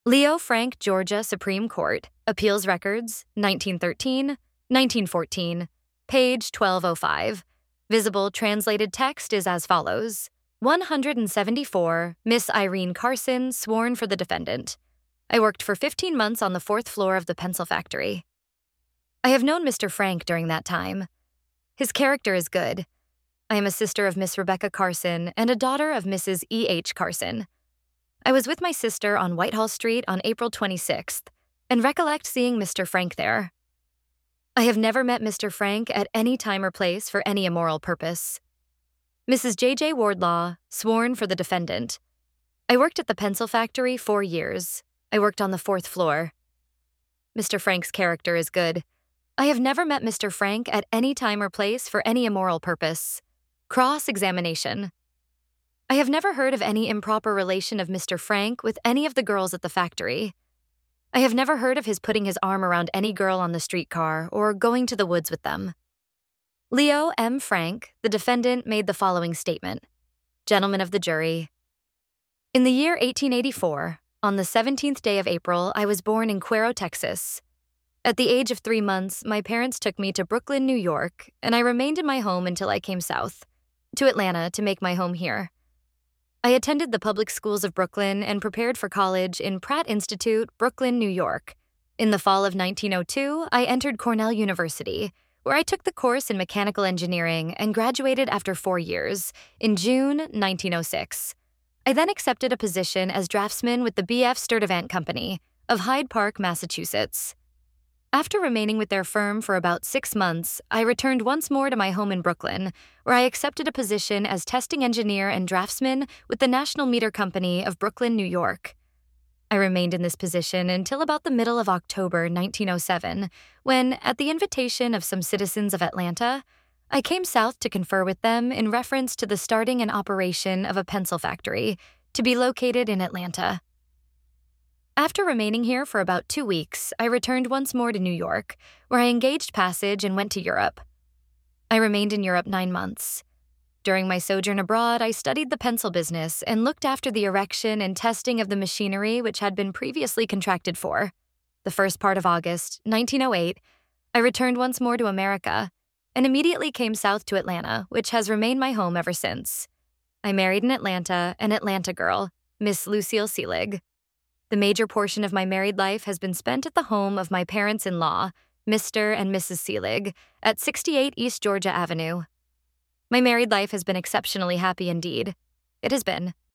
Leo Frank, Georgia Supreme Court, Appeals Records, 1913, 1914, page 1205. Visible translated text is as follows. 174, Miss Irene Carson, sworn for the defendant. I worked for 15 months on the 4th floor of the pencil factory. I have known Mr. Frank during that time. His character is good. I am a sister of Miss Rebecca Carson and a daughter of Mrs. E.H. Carson. I was with my sister on Whitehall Street on April 26th and recollect seeing Mr. Frank there. I have never met Mr. Frank at any time or place for any immoral purpose. Mrs. J.J. Wardlaw, sworn for the defendant. I worked at the pencil factory 4 years. I worked on the 4th floor. Mr. Frank's character is good. I have never met Mr. Frank at any time or place for any immoral purpose. Cross-examination. I have never heard of any improper relation of Mr. Frank with any of the girls at the factory. I have never heard of his putting his arm around any girl on the streetcar or going to the woods with them. Leo M. Frank, the defendant, made the following statement. Gentlemen of the jury. In the year 1884, on the 17th day of April, I was born in Cuero, Texas. At the age of 3 months, my parents took me to Brooklyn, New York, and I remained in my home until I came south, to Atlanta to make my home here. I attended the public schools of Brooklyn and prepared for college in Pratt Institute, Brooklyn, New York. In the fall of 1902, I entered Cornell University, where I took the course in mechanical engineering and graduated after 4 years, in June 1906. I then accepted a position as draftsman with the B.F. Sturtevant Company of Hyde Park, Massachusetts. After remaining with their firm for about 6 months, I returned once more to my home in Brooklyn, where I accepted a position as testing engineer and draftsman with the National Meter Company of Brooklyn, New York. I remained in this position until about the middle of October 1907, when, at the invitation of some citizens of Atlanta, I came south to confer with them in reference to the starting and operation of a pencil factory to be located in Atlanta. After remaining here for about 2 weeks, I returned once more to New York, where I engaged passage and went to Europe. I remained in Europe 9 months. During my sojourn abroad, I studied the pencil business and looked after the erection and testing of the machinery which had been previously contracted for. The first part of August, 1908, I returned once more to America and immediately came south to Atlanta, which has remained my home ever since. I married in Atlanta an Atlanta girl, Miss Lucille Seelig. The major portion of my married life has been spent at the home of my parents-in-law, Mr. and Mrs. Seelig, at 68 East Georgia Avenue. My married life has been exceptionally happy indeed. It has been.